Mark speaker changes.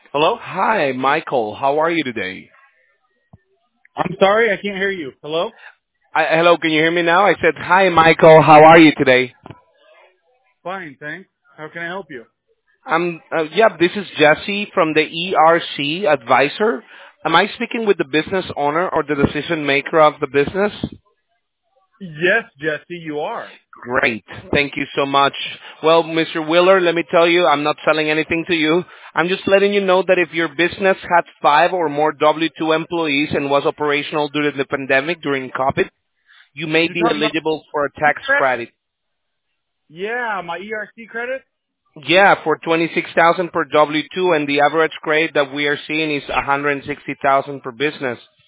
Speaker 1: Hello?
Speaker 2: Hi, Michael. How are you today?
Speaker 1: I'm sorry, I can't hear you. Hello?
Speaker 2: Hello, can you hear me now? I said, hi, Michael. How are you today?
Speaker 1: Fine, thanks. How can I help you?
Speaker 2: This is Jesse from the ERC Advisor. Am I speaking with the business owner or the decision maker of the business?
Speaker 1: Yes, Jesse, you are.
Speaker 2: Great. Thank you so much. Well, Mr. Wheeler, let me tell you, I'm not selling anything to you. I'm just letting you know that if your business had 5 or more W-2 employees and was operational during the pandemic during COVID, you may
Speaker 1: You're
Speaker 2: be
Speaker 1: talking about
Speaker 2: eligible for a
Speaker 1: E
Speaker 2: tax
Speaker 1: credit?
Speaker 2: credit.
Speaker 1: Yeah, my ERC credit?
Speaker 2: Yeah, for 26,000 per W-2, and the average grade that we are seeing is 160,000 per business.